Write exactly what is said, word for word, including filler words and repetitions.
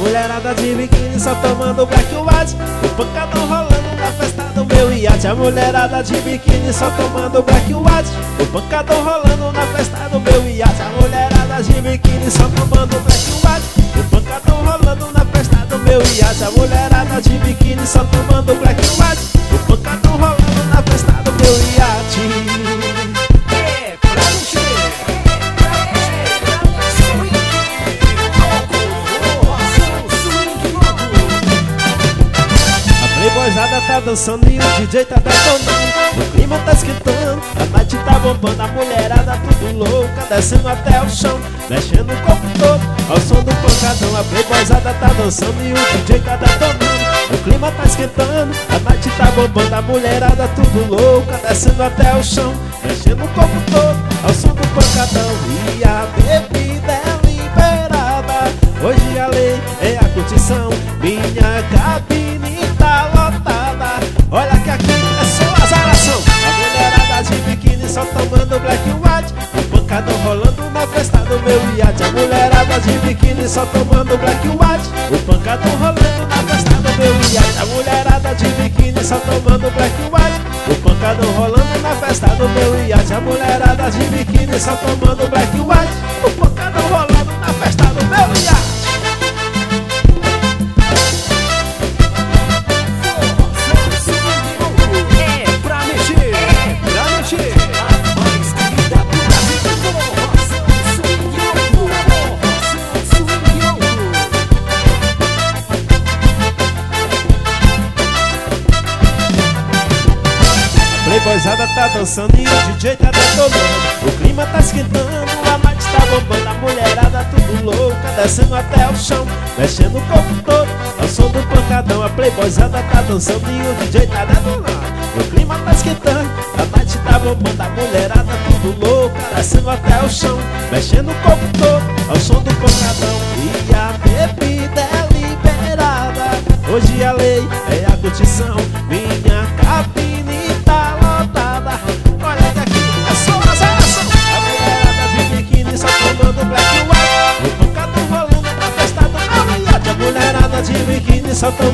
mulherada de biquíni só tomando black white, o pancadão rolando na festa do meu iate. A mulherada de biquíni só tomando black white, o pancadão rolando na festa do meu iate. A mulherada de biquíni só tomando black white, o pancadão rolando na festa do meu iate. A mulherada de biquíni só tomando black white, o pancadão rolando na festa do meu iate. Playboyzada tá dançando e o D J tá detonando, o clima tá esquentando, a night tá bombando. A mulherada tudo louca, descendo até o chão, mexendo o corpo todo ao som do pancadão. A playboyzada tá dançando e o D J tá detonando, o clima tá esquentando, a night tá bombando. A mulherada tudo louca, descendo até o chão, mexendo o corpo todo ao som do pancadão. E a bebida é liberada, hoje a lei é a curtição, minha cabine tá lotada, olha que aqui é só azaração. A mulherada de biquíni só tomando black white, o pancadão rolando na festa do meu iate. A mulherada de biquíni só tomando black white, o pancadão rolando na festa do meu iate. A mulherada de biquíni só tomando black white, o pancadão rolando na festa do meu iate. A mulherada de biquíni só tomando black white, o pancadão rolando na festa do meu iate. Playboyzada tá dançando e o D J tá detonando, o clima tá esquentando, a night tá bombando. A mulherada tudo louca, descendo até o chão, mexendo o corpo todo ao som do pancadão. A playboyzada tá dançando e o D J tá detonando, o clima tá esquentando, a night tá bombando. A mulherada tudo louca, descendo até o chão, mexendo o corpo todo ao som do pancadão. E a bebida é liberada, hoje a lei é a curtição, minha cabine tá lotada, olha que aqui é só azaração. A mulherada de biquíni só tomando black white, o pancadão rolando na festa do meu iate. A mulherada de biquíni só tomando